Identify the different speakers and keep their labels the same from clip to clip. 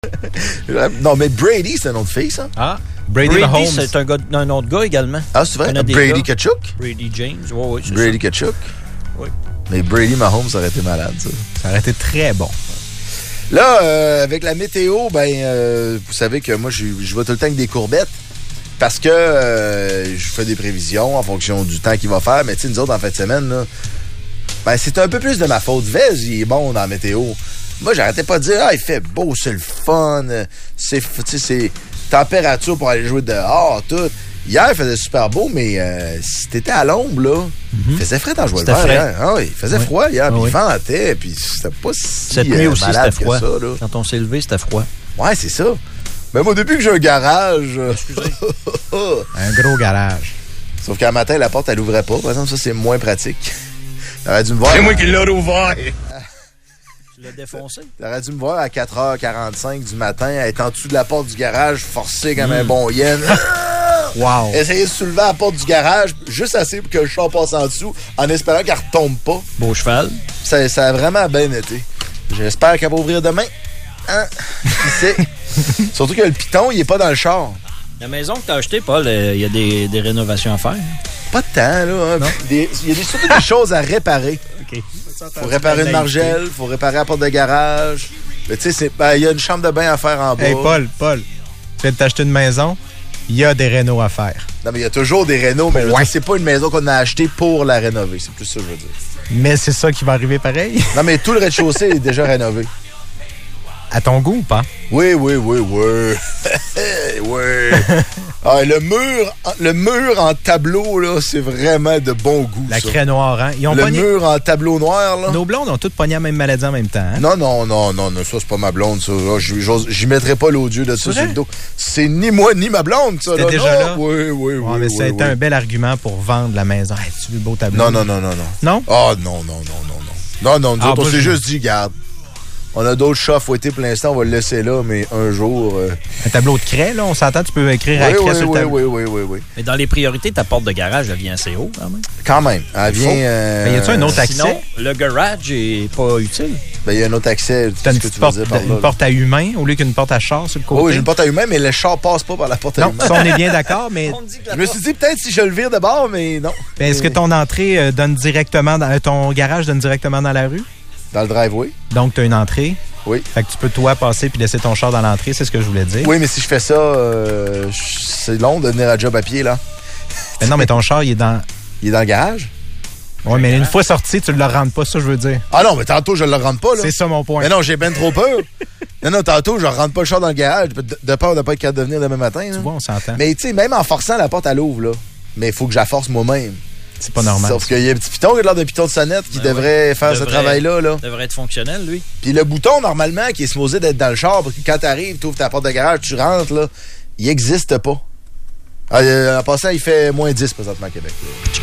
Speaker 1: Non, mais Brady, c'est un nom de fille, ça.
Speaker 2: Ah, Brady Mahomes.
Speaker 3: C'est un autre gars également.
Speaker 1: Ah, c'est vrai? Brady Kachuk?
Speaker 3: Brady James, oui, c'est
Speaker 1: Brady
Speaker 3: ça.
Speaker 1: Kachuk?
Speaker 3: Oui.
Speaker 1: Mais Brady Mahomes, ça aurait été malade, ça.
Speaker 2: Ça aurait été très bon.
Speaker 1: Là, avec la météo, vous savez que moi, je vais tout le temps avec des courbettes parce que je fais des prévisions en fonction du temps qu'il va faire. Mais tu sais, nous autres, en fin de semaine, là, c'est un peu plus de ma faute. Vez, il est bon dans la météo. Moi, j'arrêtais pas de dire, il fait beau, c'est le fun, c'est température pour aller jouer dehors, tout. Hier, il faisait super beau, mais si t'étais à l'ombre, là, il faisait frais dans jouer le vert. Hein? Ah oui, il faisait froid hier, puis il ventait, puis c'était pas si
Speaker 3: cette nuit aussi,
Speaker 1: malade
Speaker 3: c'était froid.
Speaker 1: que ça, là.
Speaker 3: Quand on s'est levé, c'était froid.
Speaker 1: Ouais, c'est ça. Mais moi, depuis que j'ai un garage...
Speaker 3: Excusez.
Speaker 2: Un gros garage.
Speaker 1: Sauf qu'un matin, la porte, elle ouvrait pas. Par exemple, ça, c'est moins pratique. T'aurais dû me voir...
Speaker 4: C'est moi qui l'ai ouvert!
Speaker 3: Tu l'as défoncé?
Speaker 1: T'aurais dû me voir à 4h45 du matin, être en dessous de la porte du garage, forcé comme un bon yen.
Speaker 2: Wow!
Speaker 1: Essayer de soulever la porte du garage, juste assez pour que le char passe en dessous, en espérant qu'elle retombe pas.
Speaker 3: Beau cheval.
Speaker 1: Ça a vraiment bien été. J'espère qu'elle va ouvrir demain. Hein? Qui sait? Surtout que le piton, il est pas dans le char.
Speaker 3: La maison que t'as achetée, Paul, il y a des rénovations à faire.
Speaker 1: Pas de temps, là. Hein? Il y a surtout des choses à réparer.
Speaker 3: OK.
Speaker 1: Faut réparer une margelle, faut réparer la porte de garage. Mais tu sais, il y a une chambre de bain à faire en bas.
Speaker 2: Hey, Paul, tu viens de t'acheter une maison, il y a des rénos à faire.
Speaker 1: Non, mais il y a toujours des rénos, mais c'est pas une maison qu'on a achetée pour la rénover. C'est plus ça que je veux dire.
Speaker 2: Mais c'est ça qui va arriver pareil.
Speaker 1: Non, mais tout le rez-de-chaussée est déjà rénové.
Speaker 2: À ton goût ou pas?
Speaker 1: Oui. Oui. Ah, le mur en tableau, là, c'est vraiment de bon goût.
Speaker 2: La craie noire, hein? Ils ont
Speaker 1: mur en tableau noir, là.
Speaker 2: Nos blondes ont toutes pogné la même maladie en même temps, hein?
Speaker 1: Non, ça, c'est pas ma blonde, ça. J'y mettrais pas l'odieux de ça sur le dos. C'est ni moi, ni ma blonde, ça.
Speaker 2: C'était déjà là?
Speaker 1: Oui.
Speaker 2: Mais ça a été un bel argument pour vendre la maison. Hey, tu veux le beau tableau?
Speaker 1: Non.
Speaker 2: Non?
Speaker 1: Ah, non. Non, nous autres, on s'est juste dit, garde. On a d'autres chats fouettés pour l'instant, on va le laisser là, mais un jour...
Speaker 2: Un tableau de craie, là, on s'entend, tu peux écrire à craie sur le tableau.
Speaker 1: Oui.
Speaker 3: Mais dans les priorités, ta porte de garage, elle vient assez haut, quand même.
Speaker 1: Quand même. Elle vient...
Speaker 2: Mais y a-tu un autre accès?
Speaker 3: Sinon, le garage est pas utile.
Speaker 1: Ben, il y a un autre accès.
Speaker 2: T'as une porte à humain au lieu qu'une porte à char sur le côté?
Speaker 1: Oui, j'ai une porte à humain, mais le char passe pas par la porte à humain.
Speaker 2: Non, ça, on est bien d'accord, mais...
Speaker 1: Je me suis dit, peut-être si je le vire de bord, mais non.
Speaker 2: Mais est-ce que ton entrée donne directement... ton garage donne directement dans la rue?
Speaker 1: Dans le driveway.
Speaker 2: Donc, tu as une entrée.
Speaker 1: Oui.
Speaker 2: Fait que tu peux, toi, passer puis laisser ton char dans l'entrée, c'est ce que je voulais dire.
Speaker 1: Oui, mais si je fais ça, c'est long de venir à job à pied, là.
Speaker 2: Mais non, mais ton char, il est dans...
Speaker 1: Il est dans le garage?
Speaker 2: Oui, mais une fois sorti, tu ne le rentres pas, ça, je veux dire.
Speaker 1: Ah non, mais tantôt, je ne le rentre pas, là.
Speaker 2: C'est ça, mon point.
Speaker 1: Mais non, j'ai ben trop peur. Non, tantôt, je ne rentre pas le char dans le garage, de peur de ne pas être capable de venir demain matin.
Speaker 2: Tu vois, on s'entend.
Speaker 1: Mais tu sais, même en forçant, la porte, elle ouvre, là. Mais il faut que je la force moi-même.
Speaker 2: C'est pas normal.
Speaker 1: Sauf qu'il y a un petit piton qui a l'air d'un piton de sonnette qui devrait faire ce travail-là. Là.
Speaker 3: Devrait être fonctionnel, lui.
Speaker 1: Puis le bouton, normalement, qui est supposé d'être dans le char, parce que quand tu arrives, tu ouvres ta porte de garage, tu rentres, là, il n'existe pas. En passant, il fait moins 10 présentement à Québec.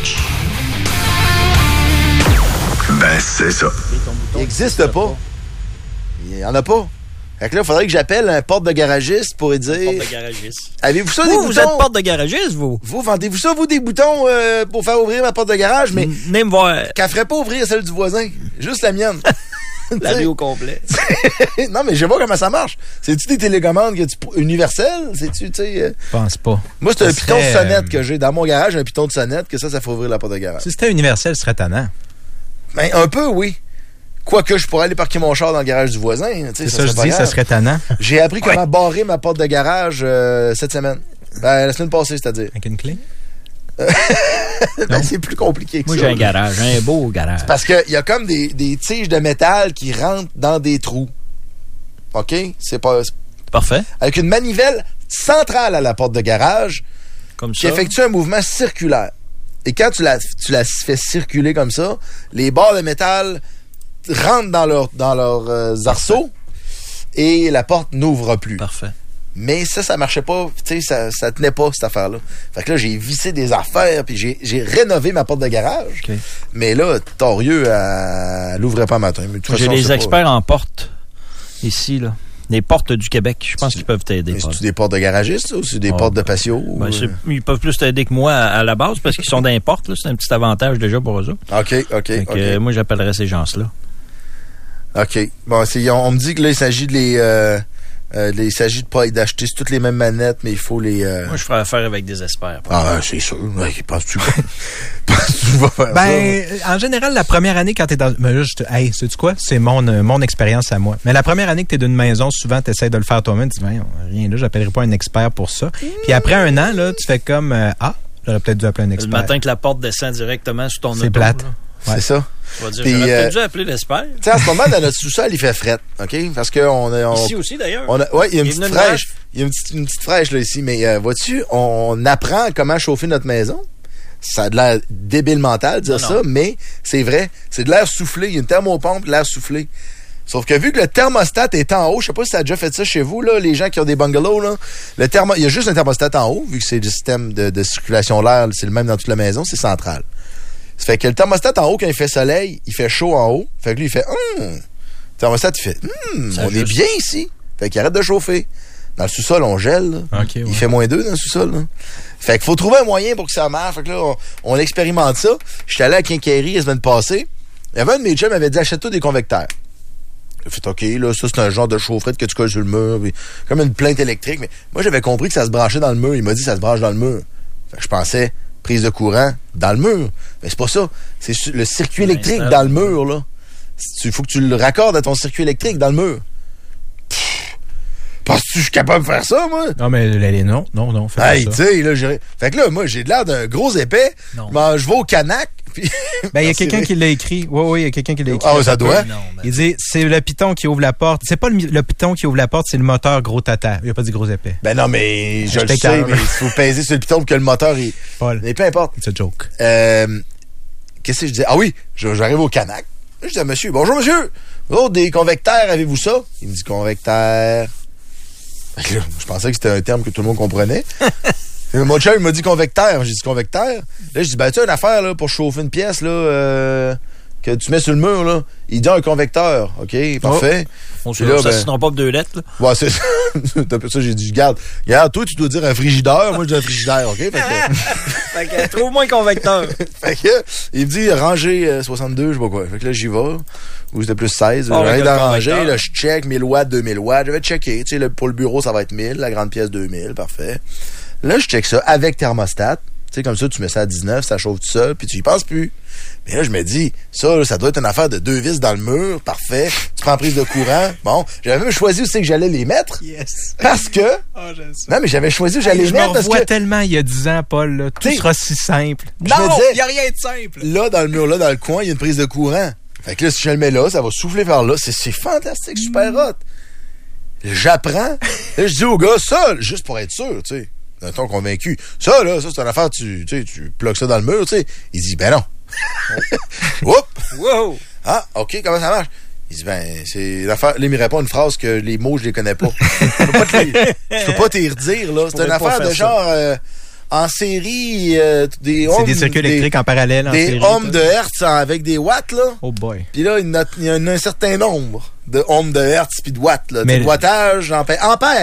Speaker 4: Ben, c'est ça.
Speaker 1: Il n'existe pas. Il n'y en a pas. Fait que là, il faudrait que j'appelle un porte de garagiste pour lui dire...
Speaker 3: Porte de garagiste.
Speaker 1: Avez-vous ça, des boutons?
Speaker 3: Vous êtes porte de garagiste, vous?
Speaker 1: Vous, vendez-vous ça, vous, des boutons pour faire ouvrir ma porte de garage, mais...
Speaker 3: Venez me voir.
Speaker 1: Qu'elle ferait pas ouvrir celle du voisin. Juste la mienne.
Speaker 3: La vie au complet.
Speaker 1: Non, mais je sais pas comment ça marche. C'est-tu des télécommandes universelles? C'est-tu, tu sais...
Speaker 2: Je pense pas.
Speaker 1: Moi, c'est un piton de sonnette que j'ai dans mon garage, un piton de sonnette, que ça fait ouvrir la porte de garage.
Speaker 2: Si c'était universel, ce serait tannant.
Speaker 1: Ben, un peu, oui. Quoique je pourrais aller parquer mon char dans le garage du voisin.
Speaker 2: C'est ça, je dis, ça serait tannant.
Speaker 1: J'ai appris comment barrer ma porte de garage cette semaine. Ben, la semaine passée, c'est-à-dire.
Speaker 2: Avec une clé?
Speaker 1: Ben, c'est plus compliqué que
Speaker 3: Moi,
Speaker 1: ça.
Speaker 3: j'ai un garage, un beau garage.
Speaker 1: Parce qu'il y a comme des tiges de métal qui rentrent dans des trous. OK? C'est pas...
Speaker 3: Parfait.
Speaker 1: Avec une manivelle centrale à la porte de garage
Speaker 3: Comme
Speaker 1: qui
Speaker 3: ça.
Speaker 1: effectue un mouvement circulaire. Et quand tu la fais circuler comme ça, les barres de métal rentrent dans leurs arceaux et la porte n'ouvre plus.
Speaker 3: Parfait.
Speaker 1: Mais ça marchait pas. Tu sais, ça tenait pas, cette affaire-là. Fait que là, j'ai vissé des affaires puis j'ai rénové ma porte de garage.
Speaker 3: Okay.
Speaker 1: Mais là, torieux, elle l'ouvrait pas matin. Mais de toute
Speaker 3: J'ai
Speaker 1: façon,
Speaker 3: des experts en portes ici, là. Les portes du Québec. Je pense qu'ils peuvent t'aider.
Speaker 1: C'est-tu des portes de garagistes ou c'est des portes de patio?
Speaker 3: Ben, ils peuvent plus t'aider que moi à la base parce qu'ils sont dans les portes. Là. C'est un petit avantage déjà pour eux autres.
Speaker 1: OK.
Speaker 3: Moi, j'appellerais ces gens-là.
Speaker 1: OK. Bon, on me dit que là, il s'agit de Il s'agit d'acheter toutes les mêmes manettes, mais il faut les...
Speaker 3: Moi, je ferais affaire avec des experts.
Speaker 1: C'est sûr. Ouais, penses-tu vas faire ça?
Speaker 2: En général, la première année, quand t'es dans... Mais là, sais-tu quoi? C'est mon expérience à moi. Mais la première année que t'es d'une maison, souvent, t'essaies de le faire toi-même. Tu dis, rien là, j'appellerai pas un expert pour ça. Puis après un an, là, tu fais comme, j'aurais peut-être dû appeler un expert.
Speaker 3: Le matin que la porte descend directement sur ton auto.
Speaker 2: C'est plate.
Speaker 1: Ouais. C'est ça.
Speaker 3: Tu vas dire, j'aurais peut-être dû appeler l'expert.
Speaker 1: Tu sais, en ce moment, dans notre sous-sol, il fait fret, OK? Parce qu'on
Speaker 3: Ici aussi, d'ailleurs.
Speaker 1: Oui, il y a une petite fraîche. Il y a une petite fraîche, là, ici. Mais vois-tu, on apprend comment chauffer notre maison. Ça a de l'air débile mental de dire ça, mais c'est vrai. C'est de l'air soufflé. Il y a une thermopompe, de l'air soufflé. Sauf que vu que le thermostat est en haut, je sais pas si ça a déjà fait ça chez vous, là, les gens qui ont des bungalows, là, il y a juste un thermostat en haut, vu que c'est le système de circulation de l'air, c'est le même dans toute la maison, c'est central. Ça fait que le thermostat en haut, quand il fait soleil, il fait chaud en haut. Fait que lui, il fait le thermostat, il fait on est bien ici. Fait qu'il arrête de chauffer. Dans le sous-sol, on gèle. Là.
Speaker 2: Okay,
Speaker 1: il fait -2 dans le sous-sol. Là. Fait qu'il faut trouver un moyen pour que ça marche. Fait que là, on expérimente ça. J'étais allé à Quincaillerie la semaine passée. Il y avait un de mes chums qui m'avait dit achète-toi des convecteurs. J'ai fait OK, là, ça c'est un genre de chaufferette que tu colles sur le mur. Puis, comme une plainte électrique. Mais moi, j'avais compris que ça se branchait dans le mur. Il m'a dit ça se branche dans le mur. Fait que je pensais prise de courant dans le mur. Mais c'est pas ça. C'est le circuit électrique dans le mur, là. Il faut que tu le raccordes à ton circuit électrique dans le mur. Penses-tu que je suis capable de faire ça, moi?
Speaker 2: Non, mais non. Fais pas ça.
Speaker 1: Tu sais, là, fait que là, moi, j'ai l'air d'un gros épais. Je vais au Canac. Puis...
Speaker 2: il y a quelqu'un qui l'a écrit. Oui, il y a quelqu'un qui l'a écrit.
Speaker 1: Ah, ça doit.
Speaker 2: Il dit, c'est le piton qui ouvre la porte. C'est pas le piton qui ouvre la porte, c'est le moteur gros tata. Il a pas dit gros épais.
Speaker 1: Ben non, mais je le sais, mais il faut peser sur le piton pour que le moteur...
Speaker 2: Paul.
Speaker 1: Mais peu importe.
Speaker 2: C'est un joke.
Speaker 1: Qu'est-ce que je disais? Ah oui, j'arrive au Canac. Je dis à monsieur, bonjour monsieur. Oh, des convecteurs, avez-vous ça? Il me dit convecteur. Je pensais que c'était un terme que tout le monde comprenait. Mon chum, il m'a dit convecteur. J'ai dit convecteur. Là, je dis, ben, tu as une affaire, là, pour chauffer une pièce, là, que tu mets sur le mur, là. Il dit un convecteur. OK, parfait.
Speaker 3: On se ça, sinon pas 2 lettres, là.
Speaker 1: Ouais, c'est ça. Ça, j'ai dit, regarde, toi, tu dois dire un frigidaire. Moi, je dis un frigidaire, OK?
Speaker 3: Fait que trouve-moi un convecteur.
Speaker 1: Fait que, il me dit, ranger 62, je sais pas quoi. Fait que là, j'y vais. Ou c'était plus 16. J'arrive d'en ranger, là, je check 1000 watts, 2000 watts. J'avais checké. Tu sais, pour le bureau, ça va être 1000. La grande pièce, 2000. Parfait. Là, je check ça avec thermostat. Tu sais, comme ça, tu mets ça à 19, ça chauffe tout seul, puis tu y penses plus. Mais là, je me dis, ça doit être une affaire de 2 vis dans le mur. Parfait. Tu prends prise de courant. Bon, j'avais même choisi où c'est que j'allais les mettre.
Speaker 2: Yes.
Speaker 1: Parce que...
Speaker 2: j'aime ça.
Speaker 1: Non, mais j'avais choisi où j'allais les mettre parce que...
Speaker 2: Je me revois tellement il y a 10 ans, Paul. Là, tout sera si simple.
Speaker 1: Non,
Speaker 2: il n'y a rien de simple.
Speaker 1: Là, dans le mur, là, dans le coin, il y a une prise de courant. Fait que là, si je le mets là, ça va souffler vers là. C'est fantastique, super hot. J'apprends. Là, je dis au gars, ça, juste pour être sûr, tu sais. D'un ton convaincu. Ça, là, c'est une affaire, tu plugues ça dans le mur, tu sais. Il dit, ben non. Oups!
Speaker 3: Wow!
Speaker 1: Ah, OK, comment ça marche? Il dit, ben, c'est l'affaire. Là, il me répond une phrase que les mots, je les connais pas. Je peux pas te les redire, là. C'est une affaire de genre, en série,
Speaker 2: c'est des circuits électriques en parallèle, en série.
Speaker 1: Des ohms de hertz avec des watts, là.
Speaker 2: Oh boy.
Speaker 1: Puis là, il y a un certain nombre de ohms de hertz puis de watts, là. De wattage, ampère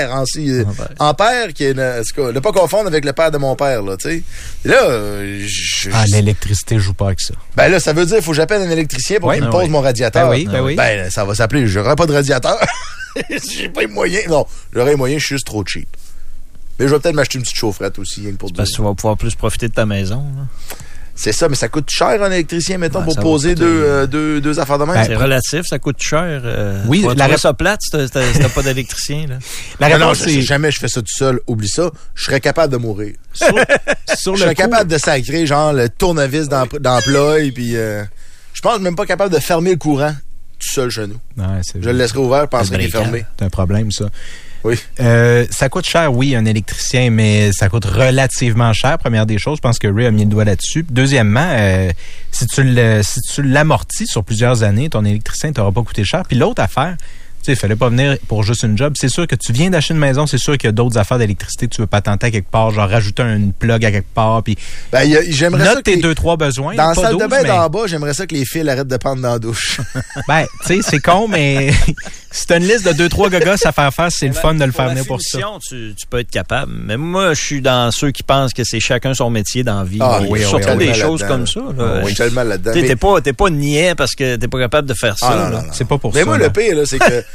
Speaker 1: ampère qui est, en tout cas, ne pas confondre avec le père de mon père, là, tu sais. Là,
Speaker 2: l'électricité joue pas avec ça.
Speaker 1: Ben là, ça veut dire, il faut que j'appelle un électricien pour qu'il me pose mon radiateur.
Speaker 2: Ben oui.
Speaker 1: Ben, ça va s'appeler, j'aurai pas de radiateur. J'ai pas les moyens. Non, j'aurais les moyens, je suis juste trop cheap. Mais je vais peut-être m'acheter une petite chaufferette aussi.
Speaker 3: Parce que tu vas pouvoir plus profiter de ta maison, là.
Speaker 1: C'est ça, mais ça coûte cher un électricien, mettons, pour poser deux affaires de même.
Speaker 3: C'est relatif, ça coûte cher.
Speaker 2: Oui,
Speaker 3: tu vas ça plate si t'as pas d'électricien, là.
Speaker 1: La réponse, c'est... Jamais je fais ça tout seul, oublie ça. Je serais capable de mourir. Je serais capable de sacrer, genre, le tournevis d'emploi, et puis je pense même pas capable de fermer le courant tout seul chez nous.
Speaker 2: Ouais,
Speaker 1: je le laisserai ouvert, je penserais qu'il est fermé.
Speaker 2: C'est un problème, ça.
Speaker 1: Oui.
Speaker 2: Ça coûte cher, oui, un électricien, mais ça coûte relativement cher. Première des choses, je pense que Ray a mis le doigt là-dessus. Deuxièmement, si tu l'amortis sur plusieurs années, ton électricien t'aura pas coûté cher. Puis l'autre affaire, tu sais, il fallait pas venir pour juste une job. C'est sûr que tu viens d'acheter une maison, c'est sûr qu'il y a d'autres affaires d'électricité que tu veux patenter à quelque part, genre rajouter une plug à quelque part, puis
Speaker 1: j'aimerais
Speaker 2: note tes 2-3 besoins.
Speaker 1: Dans la salle de bain d'en bas, j'aimerais ça que les fils arrêtent de pendre dans la douche.
Speaker 2: Ben, tu sais, c'est con, mais si t'as une liste de 2-3 gogos à faire faire, c'est le fun de le faire venir pour ça.
Speaker 3: Tu peux être capable. Mais moi, je suis dans ceux qui pensent que c'est chacun son métier dans la vie. Surtout des choses comme ça.
Speaker 1: Je suis tellement là-dedans.
Speaker 3: T'es pas niais parce que t'es pas capable de faire ça.
Speaker 2: C'est pas pour ça.
Speaker 1: Mais moi, le pire, là, c'est que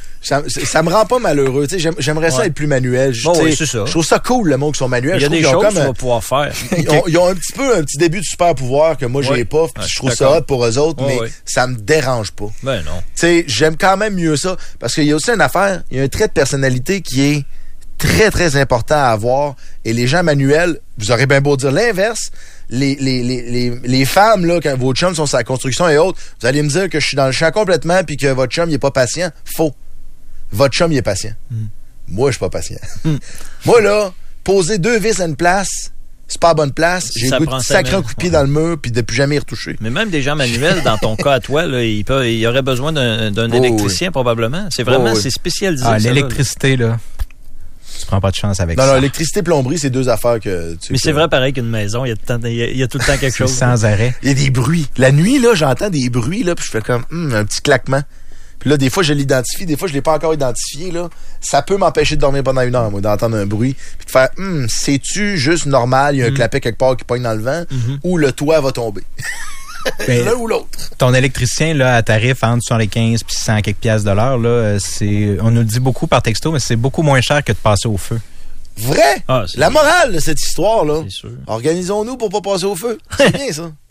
Speaker 1: ça me rend pas malheureux. Tu sais, j'aimerais ça être plus manuel.
Speaker 3: Oui, c'est ça.
Speaker 1: Je trouve ça cool, le monde qui sont manuels.
Speaker 3: Il y a des choses que tu vas pouvoir faire.
Speaker 1: Ils ont un petit début de super pouvoir que moi, j'ai pas. Je trouve ça hot pour eux autres, mais ça me dérange pas.
Speaker 3: Ben non.
Speaker 1: Tu sais, j'aime quand même mieux ça. Parce qu'il y a aussi une affaire, il y a un trait de personnalité qui est très, très important à avoir. Et les gens manuels, vous aurez bien beau dire l'inverse, les femmes, là, quand vos chums sont sur la construction et autres, vous allez me dire que je suis dans le champ complètement puis que votre chum, il est pas patient. Faux. Votre chum, il est patient. Moi, je suis pas patient. Moi, là, poser 2 vis à une place, c'est pas à bonne place. J'ai le goût de sacrer un coup de pied dans le mur puis de plus jamais y retoucher.
Speaker 3: Mais même des gens manuels, dans ton cas à toi, là, il y aurait besoin d'un électricien probablement. C'est vraiment, c'est spécialisé.
Speaker 2: L'électricité, là. Tu prends pas de chance avec ça.
Speaker 1: Non, électricité, plomberie, c'est 2 affaires que tu...
Speaker 3: Mais c'est vrai, pareil qu'une maison, il y a tout le temps quelque chose.
Speaker 2: Sans arrêt.
Speaker 1: Il y a des bruits. La nuit, là, j'entends des bruits, là, puis je fais comme, un petit claquement. Puis là, des fois, je l'identifie, des fois, je l'ai pas encore identifié, là. Ça peut m'empêcher de dormir pendant 1 heure, moi, d'entendre un bruit. Puis de faire, c'est-tu juste normal, il y a un clapet quelque part qui pogne dans le vent, ou le toit va tomber? L'un ou l'autre.
Speaker 2: Ton électricien, là, à tarif entre 75 puis 100 quelques piastres de l'heure, là, on nous le dit beaucoup par texto, mais c'est beaucoup moins cher que de passer au feu.
Speaker 1: Vrai? La morale de cette histoire, là.
Speaker 3: C'est sûr.
Speaker 1: Organisons-nous pour pas passer au feu. C'est bien, ça.